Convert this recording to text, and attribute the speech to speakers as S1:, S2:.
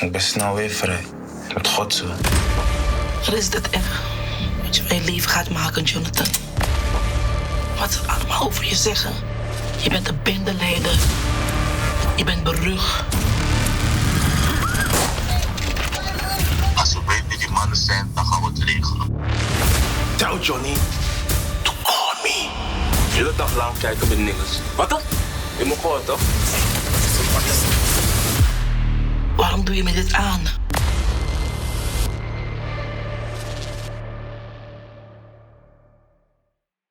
S1: Ik ben snel weer vrij. Met God zo.
S2: Wat is dit echt? Wat je van je leven gaat maken, Jonathan. Wat ze allemaal over je zeggen. Je bent een bendeleider. Je bent berucht.
S3: Als we weten wie die mannen zijn, dan gaan we het regelen.
S4: Ciao, Johnny.
S1: To call me.
S4: Hele dag lang kijken bij niggas. Wat dan? Je moet gewoon, toch?
S2: Waarom doe je me dit aan?